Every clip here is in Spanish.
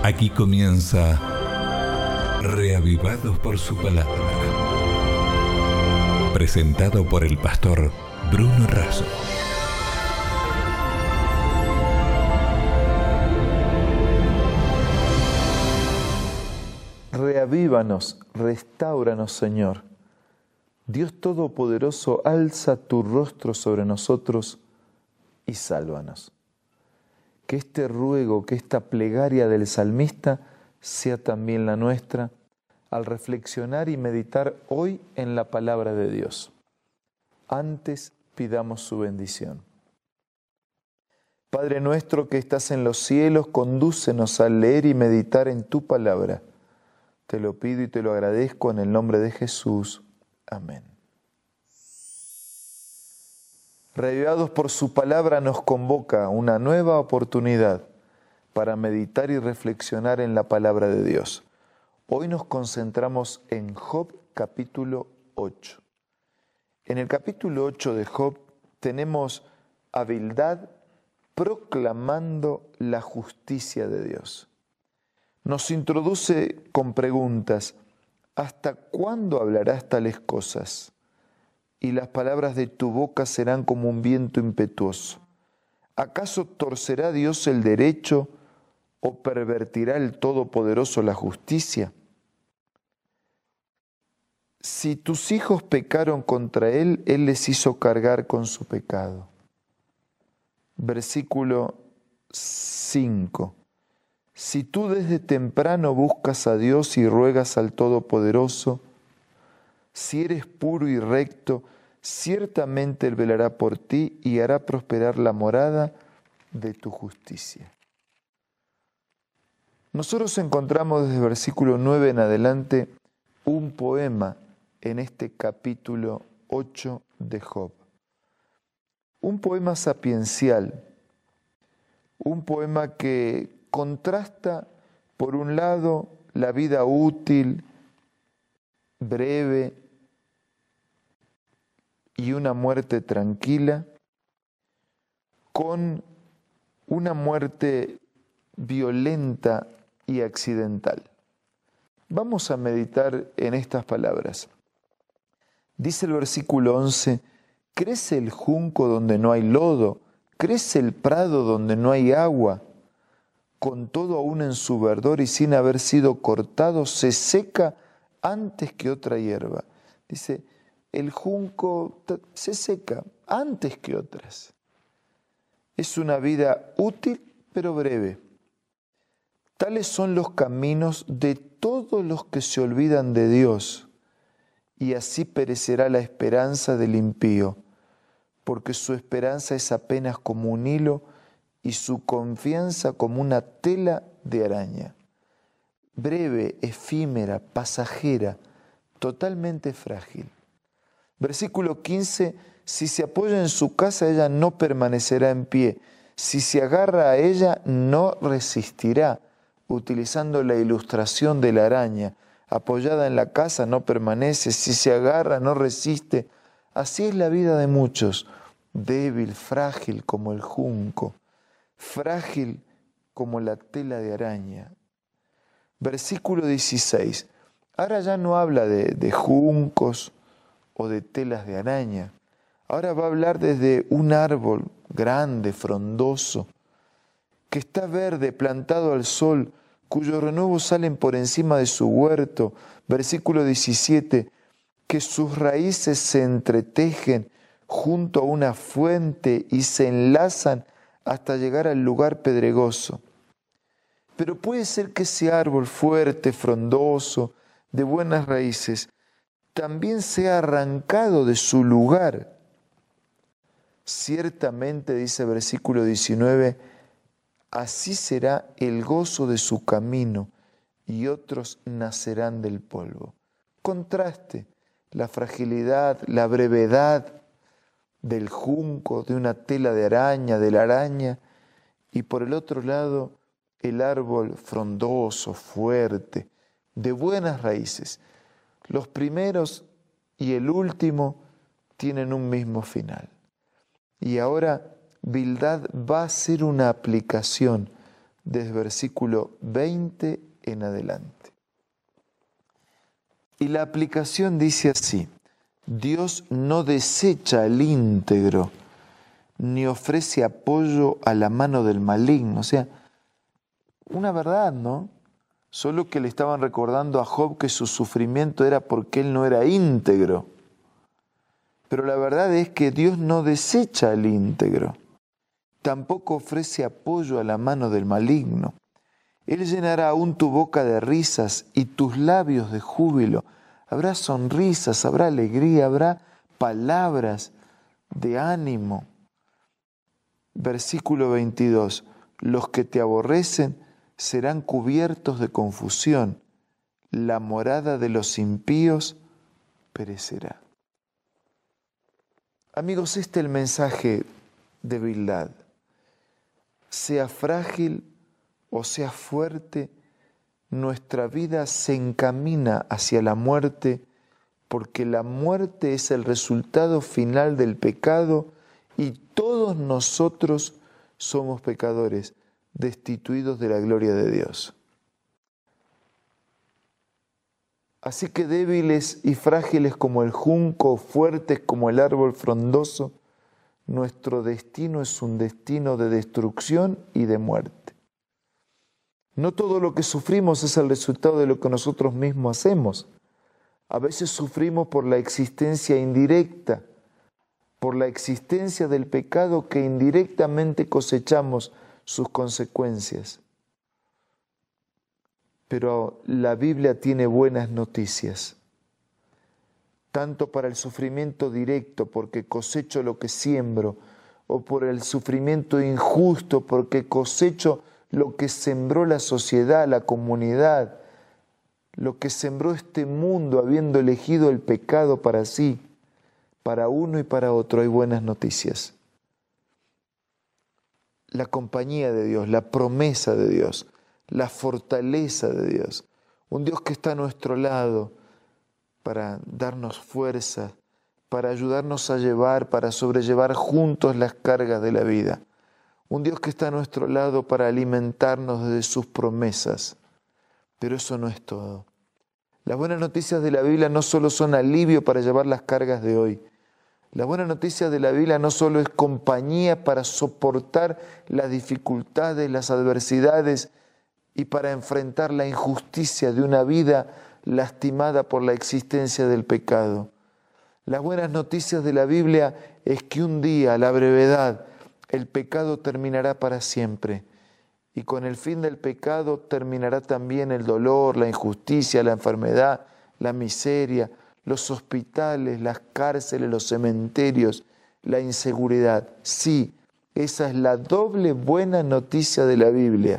Aquí comienza Reavivados por su palabra. Presentado por el pastor Bruno Razo. Reavívanos, restáuranos, Señor. Dios Todopoderoso, alza tu rostro sobre nosotros y sálvanos. Que este ruego, que esta plegaria del salmista sea también la nuestra al reflexionar y meditar hoy en la palabra de Dios. Antes pidamos su bendición. Padre nuestro que estás en los cielos, condúcenos a leer y meditar en tu palabra. Te lo pido y te lo agradezco en el nombre de Jesús. Amén. Reavivados por su palabra nos convoca una nueva oportunidad para meditar y reflexionar en la palabra de Dios. Hoy nos concentramos en Job capítulo 8. En el capítulo 8 de Job tenemos a Bildad proclamando la justicia de Dios. Nos introduce con preguntas: ¿hasta cuándo hablarás tales cosas? Y las palabras de tu boca serán como un viento impetuoso. ¿Acaso torcerá Dios el derecho o pervertirá el Todopoderoso la justicia? Si tus hijos pecaron contra Él, Él les hizo cargar con su pecado. Versículo 5. Si tú desde temprano buscas a Dios y ruegas al Todopoderoso, si eres puro y recto, ciertamente Él velará por ti y hará prosperar la morada de tu justicia. Nosotros encontramos desde el versículo 9 en adelante un poema en este capítulo 8 de Job. Un poema sapiencial, un poema que contrasta, por un lado, la vida útil, breve y una muerte tranquila, con una muerte violenta y accidental. Vamos a meditar en estas palabras. Dice el versículo 11, crece el junco donde no hay lodo, crece el prado donde no hay agua, con todo aún en su verdor y sin haber sido cortado, se seca antes que otra hierba. Dice, el junco se seca antes que otras. Es una vida útil pero breve. Tales son los caminos de todos los que se olvidan de Dios, y así perecerá la esperanza del impío, porque su esperanza es apenas como un hilo y su confianza como una tela de araña. Breve, efímera, pasajera, totalmente frágil. Versículo 15, si se apoya en su casa, ella no permanecerá en pie. Si se agarra a ella, no resistirá. Utilizando la ilustración de la araña, apoyada en la casa no permanece, si se agarra no resiste. Así es la vida de muchos, débil, frágil como el junco, frágil como la tela de araña. Versículo 16. Ahora ya no habla de juncos o de telas de araña. Ahora va a hablar desde un árbol grande, frondoso, que está verde, plantado al sol, cuyos renuevos salen por encima de su huerto. Versículo 17. Que sus raíces se entretejen junto a una fuente y se enlazan hasta llegar al lugar pedregoso. Pero puede ser que ese árbol fuerte, frondoso, de buenas raíces, también sea arrancado de su lugar. Ciertamente, dice versículo 19, así será el gozo de su camino y otros nacerán del polvo. Contraste la fragilidad, la brevedad del junco, de una tela de araña, de la araña, y por el otro lado el árbol frondoso, fuerte, de buenas raíces. Los primeros y el último tienen un mismo final. Y ahora Bildad va a hacer una aplicación desde versículo 20 en adelante. Y la aplicación dice así: Dios no desecha al íntegro, ni ofrece apoyo a la mano del maligno. O sea, una verdad, ¿no? Solo que le estaban recordando a Job que su sufrimiento era porque él no era íntegro. Pero la verdad es que Dios no desecha al íntegro. Tampoco ofrece apoyo a la mano del maligno. Él llenará aún tu boca de risas y tus labios de júbilo. Habrá sonrisas, habrá alegría, habrá palabras de ánimo. Versículo 22. Los que te aborrecen serán cubiertos de confusión. La morada de los impíos perecerá. Amigos, este es el mensaje de Bildad. Sea frágil o sea fuerte, nuestra vida se encamina hacia la muerte, porque la muerte es el resultado final del pecado y todos nosotros somos pecadores, destituidos de la gloria de Dios. Así que débiles y frágiles como el junco, fuertes como el árbol frondoso, nuestro destino es un destino de destrucción y de muerte. No todo lo que sufrimos es el resultado de lo que nosotros mismos hacemos. A veces sufrimos por la existencia indirecta, por la existencia del pecado que indirectamente cosechamos sus consecuencias. Pero la Biblia tiene buenas noticias, tanto para el sufrimiento directo, porque cosecho lo que siembro, o por el sufrimiento injusto, porque cosecho lo que sembró la sociedad, la comunidad, lo que sembró este mundo habiendo elegido el pecado para sí. Para uno y para otro hay buenas noticias. La compañía de Dios, la promesa de Dios, la fortaleza de Dios. Un Dios que está a nuestro lado para darnos fuerza, para ayudarnos a llevar, para sobrellevar juntos las cargas de la vida. Un Dios que está a nuestro lado para alimentarnos de sus promesas. Pero eso no es todo. Las buenas noticias de la Biblia no solo son alivio para llevar las cargas de hoy. Las buenas noticias de la Biblia no solo es compañía para soportar las dificultades, las adversidades y para enfrentar la injusticia de una vida lastimada por la existencia del pecado. Las buenas noticias de la Biblia es que un día, a la brevedad, el pecado terminará para siempre. Y con el fin del pecado terminará también el dolor, la injusticia, la enfermedad, la miseria, los hospitales, las cárceles, los cementerios, la inseguridad. Sí, esa es la doble buena noticia de la Biblia.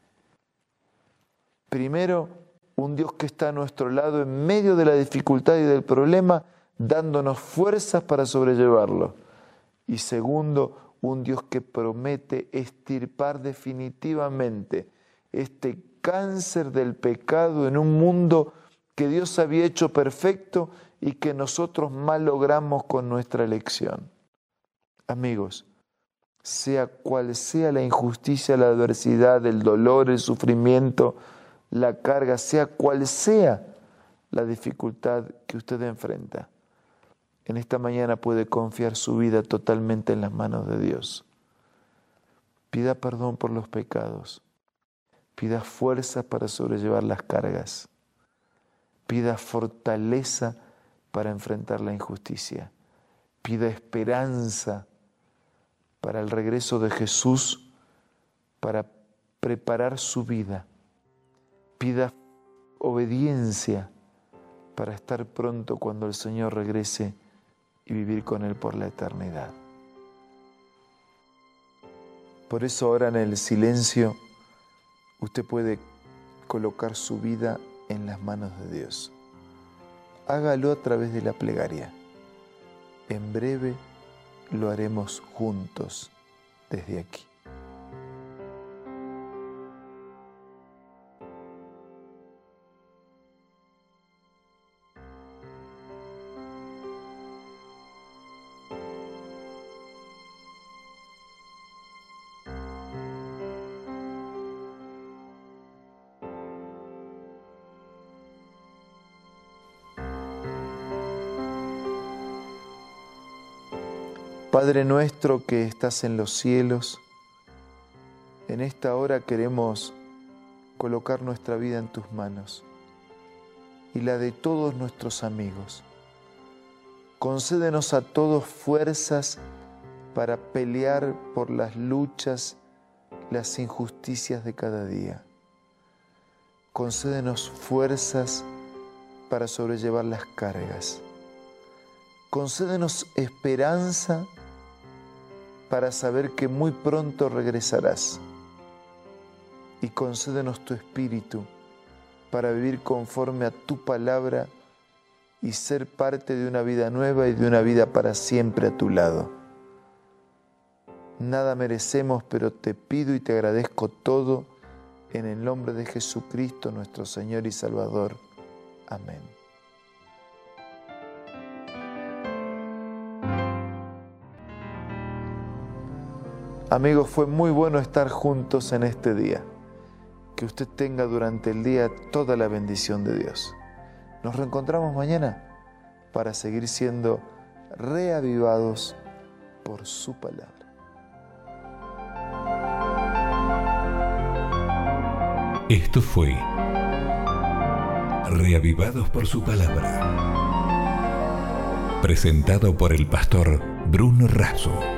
Primero, un Dios que está a nuestro lado en medio de la dificultad y del problema, dándonos fuerzas para sobrellevarlo. Y segundo, un Dios que promete extirpar definitivamente este cáncer del pecado en un mundo que Dios había hecho perfecto y que nosotros mal logramos con nuestra elección. Amigos, sea cual sea la injusticia, la adversidad, el dolor, el sufrimiento, la carga, sea cual sea la dificultad que usted enfrenta, en esta mañana puede confiar su vida totalmente en las manos de Dios. Pida perdón por los pecados. Pida fuerza para sobrellevar las cargas. Pida fortaleza para enfrentar la injusticia. Pida esperanza para el regreso de Jesús, para preparar su vida. Pida obediencia para estar pronto cuando el Señor regrese y vivir con Él por la eternidad. Por eso ahora en el silencio usted puede colocar su vida en las manos de Dios. Hágalo a través de la plegaria. En breve lo haremos juntos desde aquí. Padre nuestro que estás en los cielos, en esta hora queremos colocar nuestra vida en tus manos y la de todos nuestros amigos. Concédenos a todos fuerzas para pelear por las luchas, las injusticias de cada día. Concédenos fuerzas para sobrellevar las cargas. Concédenos esperanza para saber que muy pronto regresarás. Y concédenos tu espíritu para vivir conforme a tu palabra y ser parte de una vida nueva y de una vida para siempre a tu lado. Nada merecemos, pero te pido y te agradezco todo en el nombre de Jesucristo, nuestro Señor y Salvador. Amén. Amigos, fue muy bueno estar juntos en este día. Que usted tenga durante el día toda la bendición de Dios. Nos reencontramos mañana para seguir siendo reavivados por su palabra. Esto fue Reavivados por su palabra, presentado por el pastor Bruno Razo.